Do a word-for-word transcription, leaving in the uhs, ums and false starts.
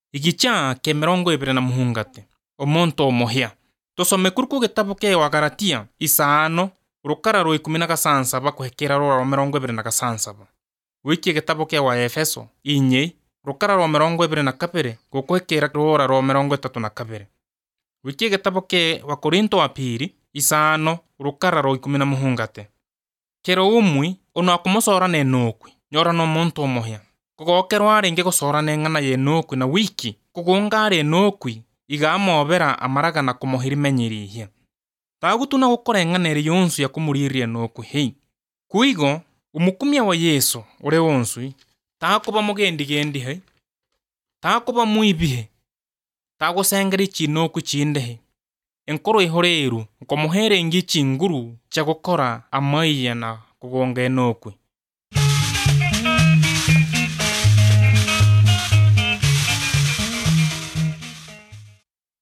Igicha ke mirongo ibere na muhungate. Omonto omohia. Tosome kuruku gitabu ke wa Galatia isano rukara rwa ikumi na gasansaba kuhekera rwa mirongo ibere na gasansaba. Wiki gitabu ke wa Efeso inye rukara rwa mirongo ibere na kabere gukuhekera rwa rwa mirongo itatu na kabere. Wiki gitabu ke wa Korinto wa pili isano rukara rwa ikumi na muhungate. Kero umwi ono akumosora ne nokwi nyora no monto omohia. Kugokerwa aringe gusora ne ng'ana ye nokwi na wiki kugunga ari nokwi igamobera amaraga na kumohiri menyirihia. Tagutuna gukora eng'anere yonsu ya kumuriria nokwi hei. Kuigo umukumia wa Yesu ure wonsu takuba mugendi gendi he. Takuba muibihe. Tagusengeri chinokwi chindehe. Enkoro ihoreru nkomuhere ngi chinguru cha gukora amaiya na kugonga enokwi.